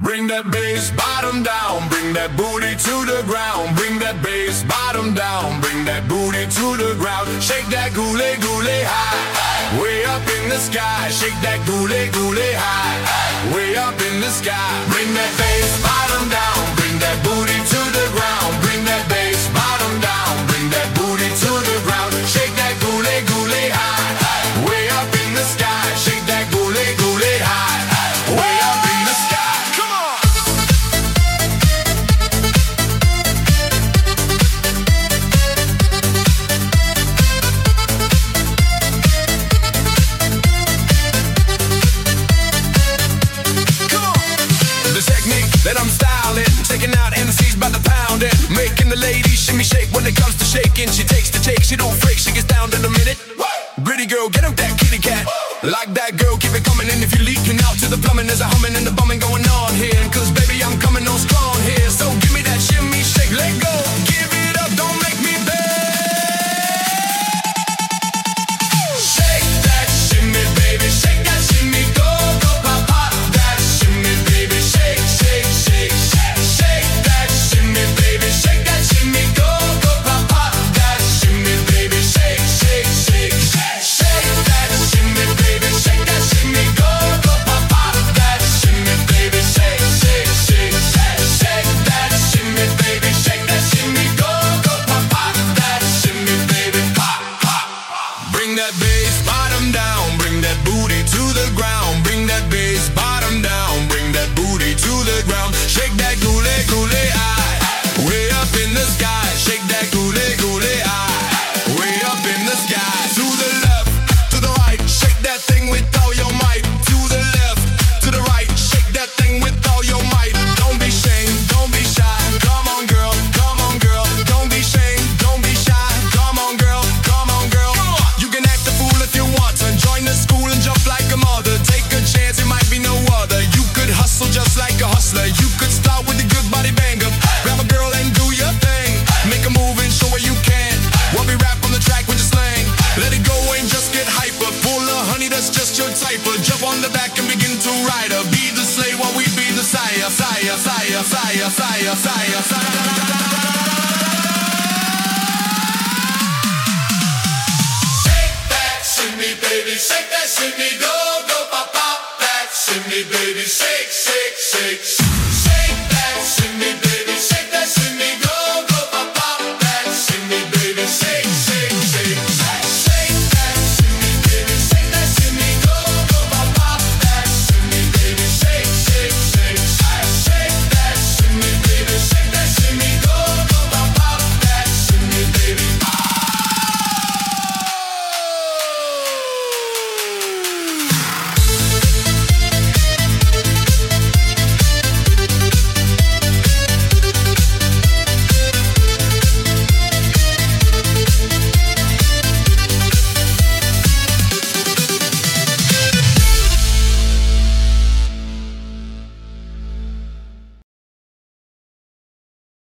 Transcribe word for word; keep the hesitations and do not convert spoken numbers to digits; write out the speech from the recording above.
Bring that bass bottom down, bring that booty to the ground. Bring that bass bottom down, bring that booty to the ground. Shake that gooley gooley high, way up in the sky. Shake that gooley gooley high, way up in the sky. Bring that bass bottom down, bring that booty to the ground. Bring that bass bottom down, bring that booty to the ground. Shake that gooley gooley high, way up in the sky. Shake that gooley gooley high, way up in the sky. Come on. Come on. The technique that I'm styling, taking out M Cs by the pound and making the ladies shimmy shake. When it comes to shaking, she takes the take, she don't freak, she gets down in a minute. Gritty girl, get up that kitty cat. Like that girl, keep it coming. And if you're leaking out to the plumbing, there's a humming and the bumming going on here. Cause baby, I'm coming on strong here. So give me that shimmy shake, let go. Give it up, don't make me beg. Shake that shimmy, baby, shake that shimmy. Go, go, pop, pop that shimmy, baby. Shake, shake, shake, shake. Shake that shimmy, baby, shake that shimmy. Go, go, pop, pop that shimmy, baby. Shake, shake, shake, shake. Shake that shimmy, baby, shake that shimmy. Go, go, pop, pop that shimmy, baby. Shake, shake, shake, shake. Shake that shimmy, baby, shake that shimmy. Go, go, pop, pop that shimmy, baby. Pop, pop, pop. Bring that bass bottom down, bring that booty to the ground. Bring that bass bottom down, bring that booty to the ground. Shake that gooley gooley eye, way up in the sky. Shake that gooley gooley eye, way up in the sky. To the left, to the right, shake that thing with all your might. To the left, to the right, shake that thing with all your might. Don't be ashamed, don't be shy. Come on, girl, come on, girl. Don't be ashamed, don't be shy. Come on, girl, come on, girl. You can act a fool if you want to. Join the school and jump like a mother. Take a chance, it might be no other. You could hustle just like a hustler. You could start with a good body banger. Grab a girl and do your thing. Make a move and show her you can. While we rap on the track with your slang. Let it go and just get hyper. Full of honey, that's just your type. Of jump on the back and begin to ride her. Be the slave while we be the sire. Sire, sire, sire, sire, sire, sire. Shake that shimmy, baby, shake that shimmy. Go, go, pop, pop that shimmy, baby. Shake,